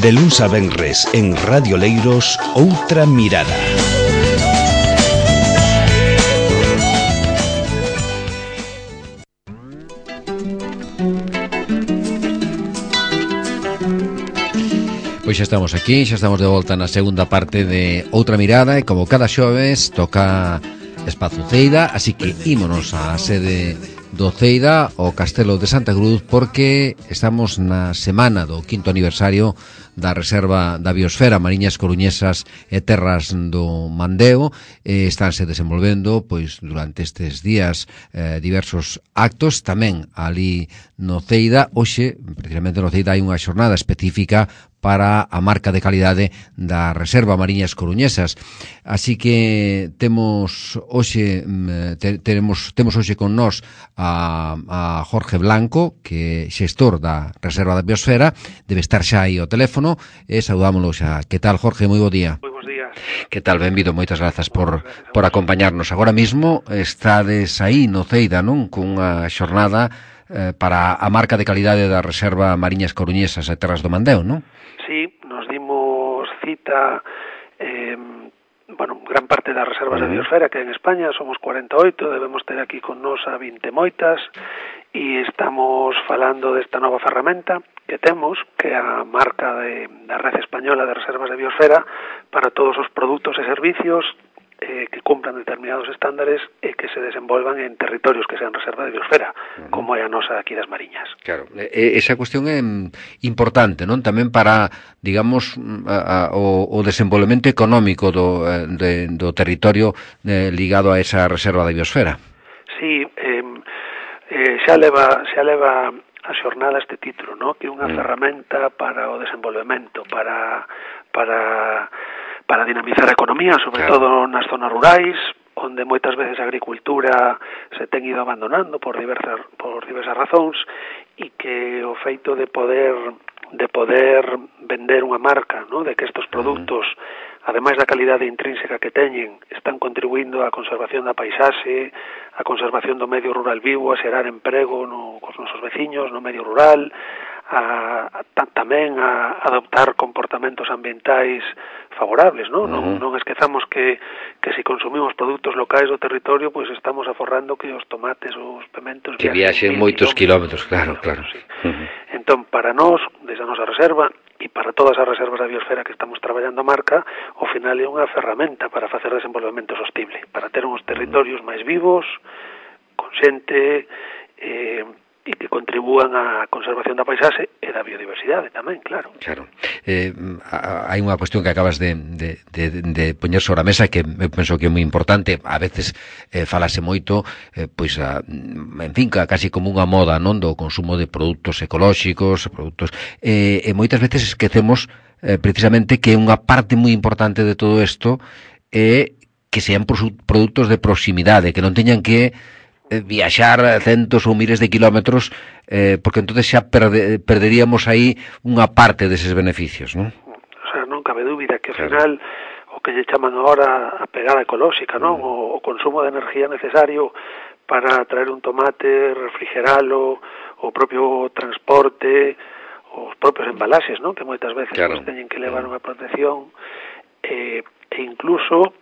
De luns a venres en Radio Leiros, Outra Mirada. Pois xa estamos aquí, xa estamos de volta na segunda parte de Outra Mirada e como cada xoves toca Espazo Ceida, así que ímonos á sede do Ceida, o Castelo de Santa Cruz, porque estamos na semana do 5º aniversario da Reserva da Biosfera Mariñas Coruñesas e Terras do Mandeo. Estánse desenvolvendo pois durante estes días diversos actos, tamén ali no Ceida. Hoxe, precisamente no Ceida, hai unha xornada específica para a marca de calidade da Reserva Mariñas Coruñesas. Así que temos hoxe con nós a Jorge Blanco, que é xestor da Reserva da Biosfera. Debe estar xa aí ao teléfono e saudámolo xa. Que tal, Jorge? Moi bo día. Moi bons días. Que tal? Benvido, moitas grazas por acompañarnos. Agora mismo estades aí no Ceida, non? Cunha xornada para a marca de calidade da Reserva Mariñas Coruñesas e Terras do Mandeo, non? Sí, nos dimos cita, gran parte das reservas de biosfera que en España somos 48, debemos ter aquí con nos a 20 moitas, e estamos falando desta nova ferramenta que temos, que é a marca da Red Española de Reservas de Biosfera para todos os produtos e servicios que cumplan determinados estándares e que se desenvolvan en territorios que sean reserva de biosfera, como é a nosa aquí das Mariñas. Claro, esa cuestión é importante, non? Tamén para, digamos, o desenvolvemento económico do territorio ligado a esa reserva de biosfera. Sí, xa leva a xornada este título, ¿no? Que é unha ferramenta para o desenvolvemento, para dinamizar a economía, sobre todo nas zonas rurais, onde moitas veces a agricultura se ten ido abandonando por diversas razóns, e que o feito de poder vender unha marca, ¿no? De que estos produtos, ademais da calidade intrínseca que teñen, están contribuindo á conservación da paisaxe, á conservación do medio rural vivo, a xerar emprego cos nosos veciños no medio rural, tamén a adoptar comportamentos ambientais favorables, non? Non esquezamos que se consumimos produtos locais do territorio, pois estamos aforrando que os tomates, os pementos que viaxen moitos kilómetros, claro. Sí. Entón, para nós, desde a nosa reserva e para todas as reservas da biosfera que estamos traballando a marca, ao final é unha ferramenta para facer desenvolvemento sostible, para ter uns territorios máis vivos, con xente, e que contribúan á conservación da paisaxe e da biodiversidade tamén, claro. Claro. Hai unha cuestión que acabas de poñer sobre a mesa que eu penso que é moi importante. A veces falase moito, pois, en fin, casi como unha moda, non, do consumo de produtos ecolóxicos, e moitas veces esquecemos precisamente que unha parte moi importante de todo isto é que sean produtos de proximidade, que non teñan que viaxar centos ou miles de kilómetros, porque entonces xa perderíamos aí unha parte deses beneficios, non? O sea, non cabe dúbida que ao final o que lle chaman agora a pegada ecolóxica, non? O consumo de enerxía necesario para traer un tomate, refrigeralo, o propio transporte, os propios embalaxes, non? Que moitas veces pues, teñen que levar unha protección, e incluso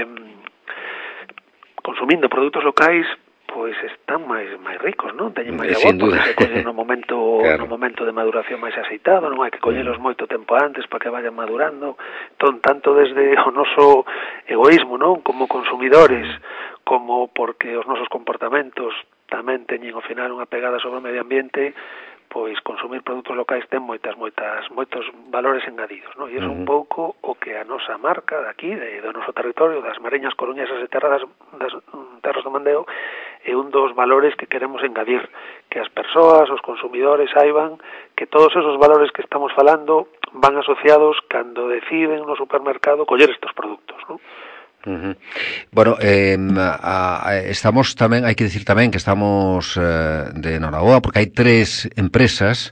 consumindo produtos locais, pois están máis ricos, non? Teñen máis sabor, porque se collen no momento de maduración máis aceitado, non hai que collelos moito tempo antes para que vayan madurando. Entón, tanto desde o noso egoísmo, non? Como consumidores, como porque os nosos comportamentos tamén teñen ao final unha pegada sobre o medio ambiente, pois consumir produtos locais ten moitos valores engadidos, non? E iso un pouco o que a nosa marca daqui, do noso territorio, das Mariñas Coruñesas e Terras do Mandeo, é un dos valores que queremos engadir, que as persoas, os consumidores saiban que todos esos valores que estamos falando van asociados cando deciden no supermercado coller estes produtos, non? Bueno, estamos tamén, hai que decir tamén que estamos de Noraboa, porque hai tres empresas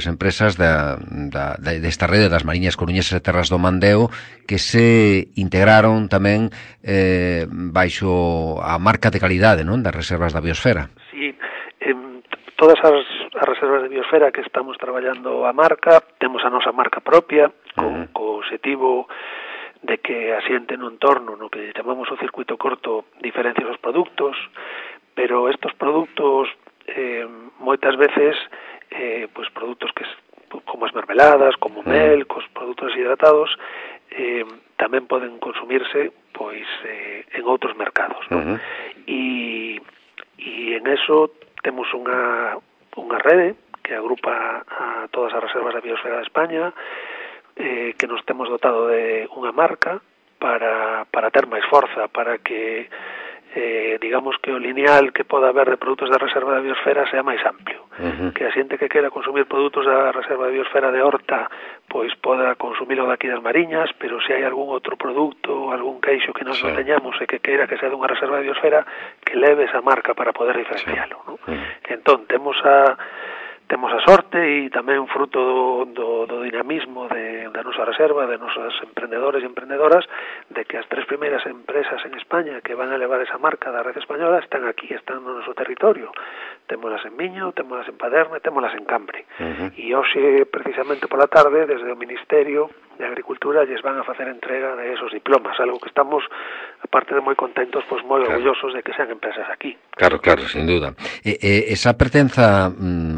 desta rede das Mariñas Coruñesas e Terras do Mandeo que se integraron tamén baixo a marca de calidade, non, das reservas da biosfera. Sí, todas as reservas de biosfera que estamos traballando a marca, temos a nosa marca propia, co obxectivo de que asiente no entorno no que chamamos o circuito corto diferencias os produtos, pero estos produtos moitas veces pois produtos que como as mermeladas, como mel, cos produtos hidratados tamén poden consumirse pois en outros mercados, non? E en eso temos unha rede que agrupa a todas as reservas da biosfera de España, que nos temos dotado de unha marca para ter máis forza, para que digamos que o lineal que poda haber de produtos da reserva da biosfera sea máis amplio, que a xente que quera consumir produtos da reserva da biosfera de horta pois poda consumilo daqui das Mariñas, pero se hai algún outro produto, algún queixo que nós non teñamos e que queira que sea dunha reserva da biosfera, que leve esa marca para poder diferencialo, ¿no? Entón, temos a sorte e tamén fruto do dinamismo da nosa reserva, de nosos emprendedores e emprendedoras, de que as 3 primeiras empresas en España que van a levar esa marca da red española están aquí, están no noso territorio. Témolas en Miño, témolas en Paderne, témolas en Cambre. E hoxe, precisamente pola tarde, desde o Ministerio de Agricultura, lles van a facer entrega de esos diplomas, algo que estamos, aparte de moi contentos, pois moi orgullosos de que sean empresas aquí. Claro, sin duda. Esa pertenza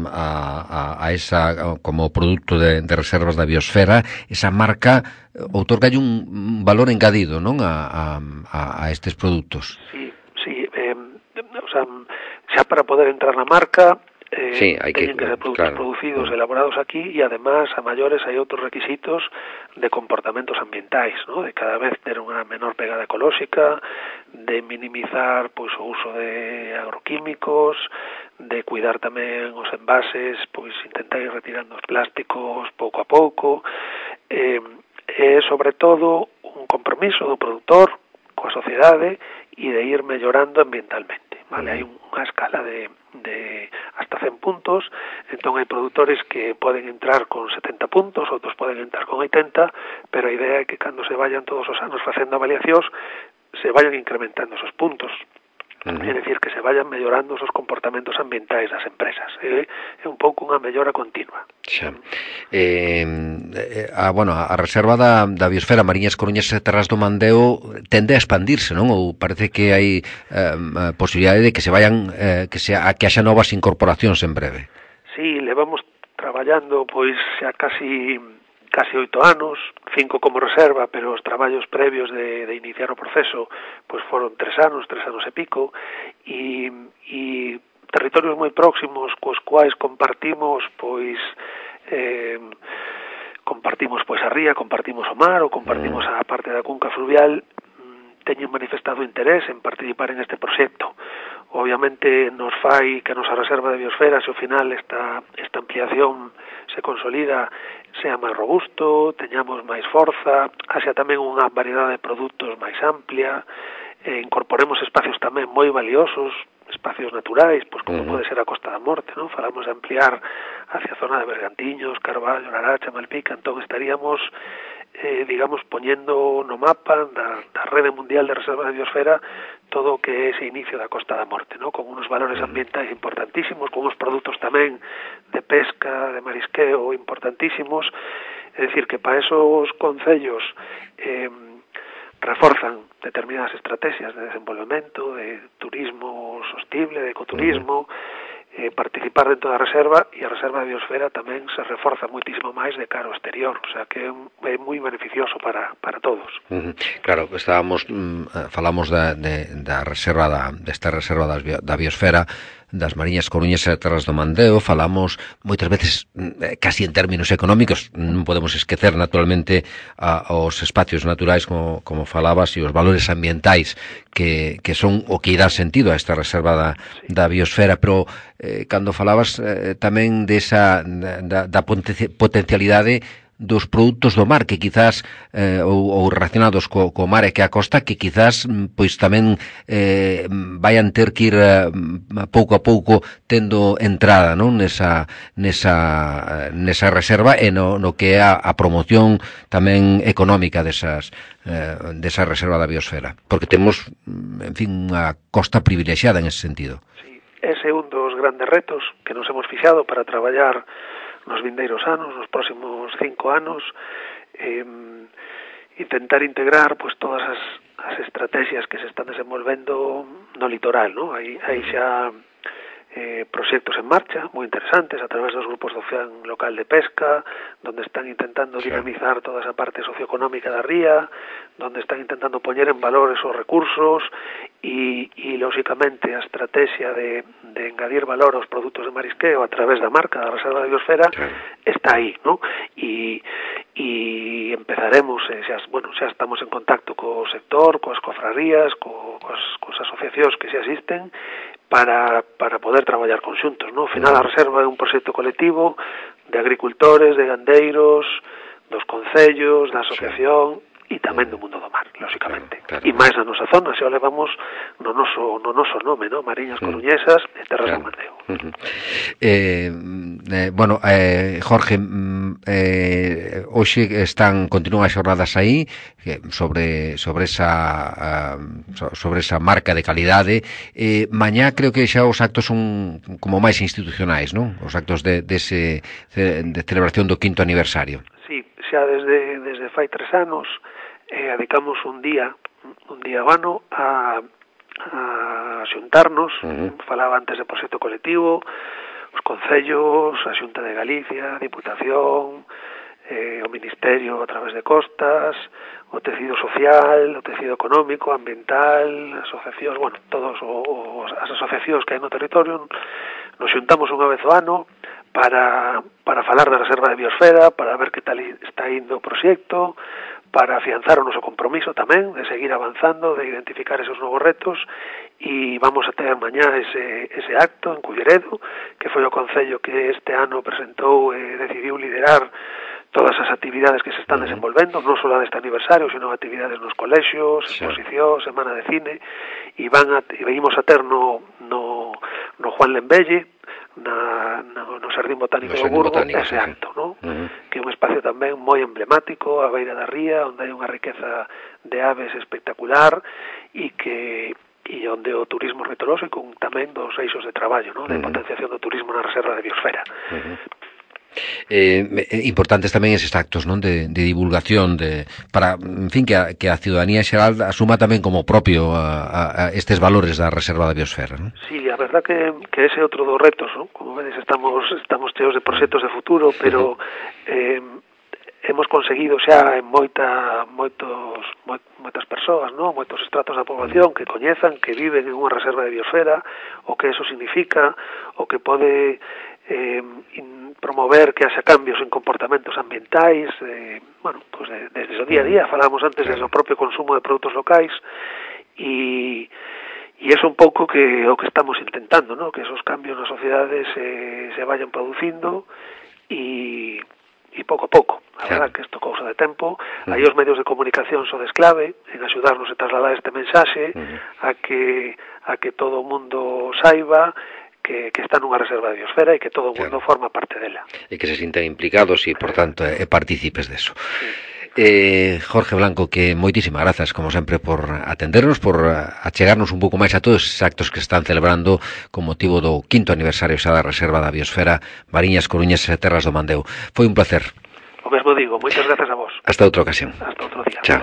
a esa, como produto de reservas da biosfera, esa marca outorgalle un valor engadido, non, a estes produtos. Sí, o sea, xa para poder entrar na marca teñen que ser produtos producidos, elaborados aquí, e además a maiores hai outros requisitos de comportamentos ambientais, ¿no? De cada vez ter unha menor pegada ecolóxica, de minimizar pois o uso de agroquímicos, de cuidar tamén os envases, pois intentar ir retirando os plásticos pouco a pouco, e sobre todo un compromiso do produtor coa sociedade e de ir mellorando ambientalmente. Vale, hai unha escala de hasta 100 puntos, entón hai produtores que poden entrar con 70 puntos, outros poden entrar con 80, pero a idea é que cando se vayan todos os anos facendo avaliacións, se vayan incrementando esos puntos. É dicir, que se vayan mellorando os comportamentos ambientais das empresas. É un pouco unha mellora continua. Xa. A reserva da biosfera Mariñas, Coruñas e Terras do Mandeo tende a expandirse, non? Ou parece que hai posibilidade de que se vayan que haxa novas incorporacións en breve? Sí, levamos traballando pois xa casi 8 anos, 5 como reserva, pero os traballos previos de iniciar o proceso pois foron 3 anos e pico, e territorios moi próximos cos quais compartimos pois a ría, compartimos o mar ou compartimos a parte da cunca fluvial, teñen manifestado interés en participar en este proxecto. Obviamente nos fai que a nosa reserva de biosfera, se ao final esta ampliación se consolida, sea máis robusto, teñamos máis forza, haxa tamén unha variedade de produtos máis amplia, incorporemos espacios tamén moi valiosos, espacios naturais, pois como pode ser a Costa da Morte, non? Falamos de ampliar hacia a zona de Bergantiños, Carballo, Laracha, Malpica, entón estaríamos digamos, poñendo no mapa da rede mundial de reservas de biosfera todo o que é ese inicio da Costa da Morte, ¿no? Con unos valores ambientais importantísimos, con uns produtos tamén de pesca, de marisqueo importantísimos. É dicir, que para esos concellos reforzan determinadas estrategias de desenvolvemento, de turismo sostible, de ecoturismo, participar dentro da reserva, e a reserva de biosfera tamén se reforza moitísimo máis de cara ao exterior, o sea que é moi beneficioso para todos. Claro, falamos da reserva desta reserva da biosfera das Mariñas, Coruñas e Terras do Mandeo, falamos moitas veces casi en términos económicos, non podemos esquecer naturalmente os espacios naturais como falabas, e os valores ambientais que son o que dá sentido a esta reserva da biosfera, pero cando falabas tamén da potencialidade dos produtos do mar, que quizás ou relacionados co mar e que a costa, que quizás pois tamén vayan ter que ir pouco a pouco tendo entrada, non, nesa reserva e no que é a promoción tamén económica desa reserva da biosfera, porque temos, en fin, unha costa privilexiada en ese sentido. Sí, ese é un dos grandes retos que nos hemos fixado para traballar nos vindeiros anos, nos próximos 5 anos, intentar integrar pues todas as estrategias que se están desenvolvendo no litoral, ¿no? Hai xa proxectos en marcha moi interesantes a través dos grupos do FEAN local de pesca, donde están intentando dinamizar toda esa parte socioeconómica da ría, donde están intentando poñer en valor esos recursos e lóxicamente a estrategia de engadir valor aos produtos de marisqueo a través da marca da Reserva da Biosfera está aí, ¿no? E empezaremos, xa estamos en contacto co sector, coas cofrarías, coas asociacións que xa existen para poder traballar conxuntos, ¿no? Ao final a reserva é un proxecto colectivo de agricultores, de gandeiros, dos concellos, da asociación e tamén do mundo do mar, lóxicamente. E máis na nosa zona, xa o levamos no noso nome, ¿no? Mariñas Coruñesas e Terras do Mandeo. Jorge, hoxe continúan as xornadas aí sobre esa marca de calidade. Mañá creo que xa os actos son como máis institucionais, non? Os actos de celebración do 5º aniversario. Sí, xa desde fai 3 anos dedicamos un día ao ano a xuntarnos. Falaba antes de proxecto colectivo, os concellos, a Xunta de Galicia, a Diputación, o Ministerio a través de Costas, o tecido social, o tecido económico, ambiental, asociacións, todos as asociacións que hai no territorio, nos xuntamos unha vez ao ano para falar da Reserva de Biosfera, para ver que tal está indo o proxecto, para afianzar o noso compromiso tamén de seguir avanzando, de identificar esos novos retos, e vamos a ter mañá ese acto en Culleredo, que foi o concello que este ano presentou e decidiu liderar todas as actividades que se están desenvolvendo, non só deste aniversario, sino actividades nos colexios, exposicións, semana de cine, e venimos a ter no Juan Lembelle, no Xardín Botánico do Burgo, ese acto, ¿no? Que é un espacio tamén moi emblemático, a beira da ría, onde hai unha riqueza de aves espectacular e onde o turismo ornitolóxico tamén dos eixos de traballo, ¿no? De potenciación do turismo na Reserva de Biosfera. Importantes tamén eses actos, non, de divulgación para, en fin, que a ciudadanía xeral asuma tamén como propio a estes valores da Reserva da Biosfera, non? Sí, a verdad que ese é outro dos retos, non? Como vedes, estamos cheos de proxectos de futuro, pero hemos conseguido xa en moitas persoas, non? Moitos estratos da población que coñezan, que viven en unha Reserva de Biosfera, o que eso significa, o que pode promover que haxa cambios en comportamentos ambientais, desde o día a día, falábamos antes desde o propio consumo de produtos locais, e é un pouco o que estamos intentando, ¿no? Que esos cambios nas sociedades se vayan producindo e pouco a pouco. A verdad que isto cousa de tempo. Aí os medios de comunicación son clave en axudarnos a trasladar este mensaxe a que todo o mundo saiba que está nunha Reserva de Biosfera e que todo o mundo forma parte dela. E que se sintan implicados e, por tanto, partícipes deso. Jorge Blanco, que moitísimas grazas, como sempre, por atendernos, por achegarnos un pouco máis a todos os actos que están celebrando con motivo do 5º aniversario xa da Reserva da Biosfera, Mariñas Coruñesas e Terras do Mandeo. Foi un placer. O mesmo digo, moitas grazas a vos. Hasta outra ocasión. Hasta outro día. Chao.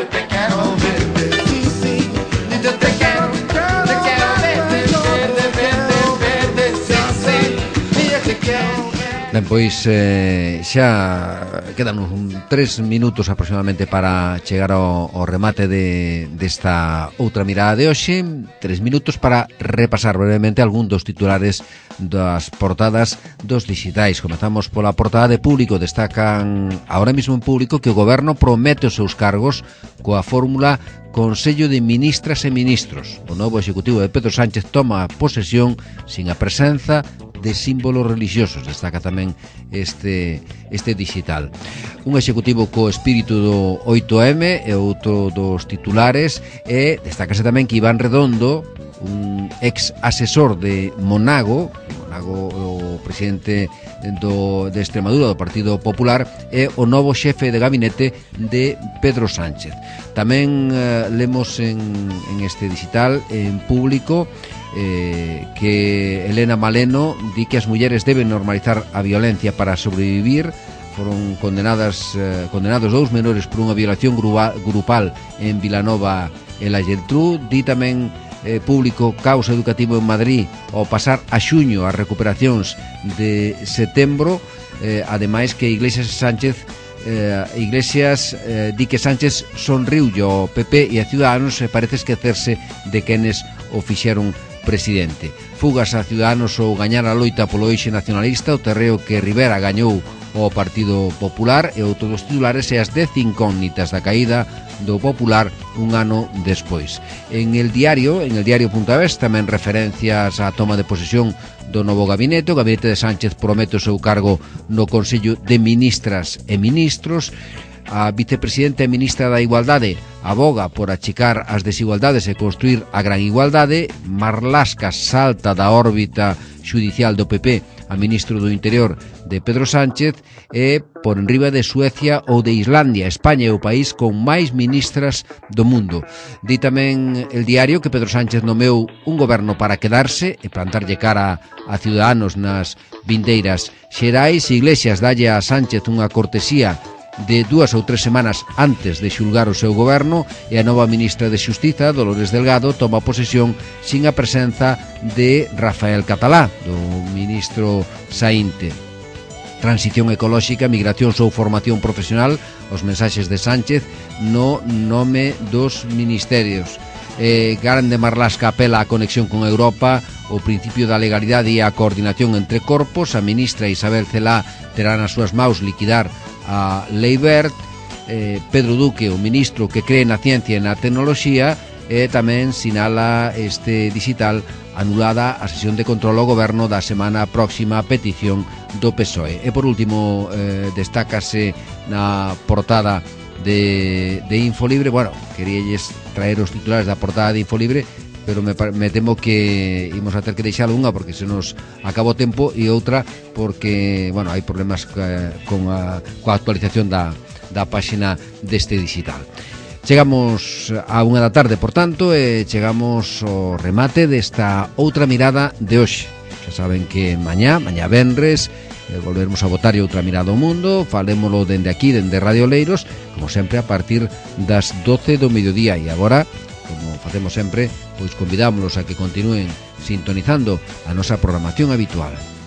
Ben, pois xa quedan 3 minutos aproximadamente para chegar ao remate desta outra mirada de hoxe. 3 minutos para repasar brevemente algún dos titulares das portadas dos digitais. Comezamos pola portada de Público. Destacan ahora mismo en Público que o Goberno promete os seus cargos coa fórmula Consello de Ministras e Ministros. O novo executivo de Pedro Sánchez toma posesión sin a presenza de símbolos religiosos. Destaca tamén este digital. Un executivo co espírito do 8M é outro dos titulares, e destacase tamén que Iván Redondo, un ex asesor de Monago, o presidente de Extremadura do Partido Popular, é o novo xefe de gabinete de Pedro Sánchez. Tamén lemos en este digital, en Público, que Elena Maleno di que as mulleres deben normalizar a violencia para sobrevivir. Foron condenados 2 menores por unha violación grupal en Vilanova e la Geltrú. Di tamén público caos educativo en Madrid ao pasar a xuño as recuperacións de setembro. Ademais que Iglesias di que Sánchez sonriulle ao PP e a Ciudadanos e parece esquecerse de quenes o fixeron presidente. Fugas a Ciudadanos ou gañar a loita polo eixe nacionalista, o terreo que Rivera gañou ao Partido Popular e outros dos titulares e as 10 incógnitas da caída do Popular un ano despois. En el diario.es tamén referencias á toma de posesión do novo gabinete. O gabinete de Sánchez promete o seu cargo no Consello de Ministras e Ministros. A vicepresidenta e ministra da Igualdade aboga por achicar as desigualdades e construir a gran igualdade. Marlaska salta da órbita xudicial do PP a ministro do Interior de Pedro Sánchez e por enriba de Suecia ou de Islandia. España é o país con máis ministras do mundo. Di tamén el diario que Pedro Sánchez nomeou un goberno para quedarse e plantarlle cara a Ciudadanos nas vindeiras xerais. Iglesias dalle a Sánchez unha cortesía de 2 ou 3 semanas antes de xulgar o seu goberno e a nova ministra de Xustiza, Dolores Delgado, toma posesión sin a presenza de Rafael Catalá, do ministro saínte. Transición ecolóxica, migracións ou formación profesional, os mensaxes de Sánchez no nome dos ministerios. Grande Marlaska apela á conexión con Europa, o principio da legalidade e a coordinación entre corpos. A ministra Isabel Celá terá nas súas maus liquidar a Lei Wert. Pedro Duque, o ministro que cree na ciencia e na tecnoloxía, e tamén sinala este digital anulada a sesión de control ao goberno da semana próxima a petición do PSOE. E por último, destácase na portada de Infolibre. Bueno, queríalles traer os titulares da portada de Infolibre, pero me temo que imos a ter que deixar unha porque se nos acabou o tempo, e outra porque, bueno, hai problemas coa actualización da páxina deste digital. Chegamos a 1 da tarde, por tanto, e chegamos ao remate desta outra mirada de hoxe. Xa saben que mañá venres, volveremos a botar outra mirada ao mundo. Falémolo dende aquí, dende Radio Leiros, como sempre a partir das 12 do mediodía. E agora, como facemos sempre, pois convidámolos a que continúen sintonizando a nosa programación habitual.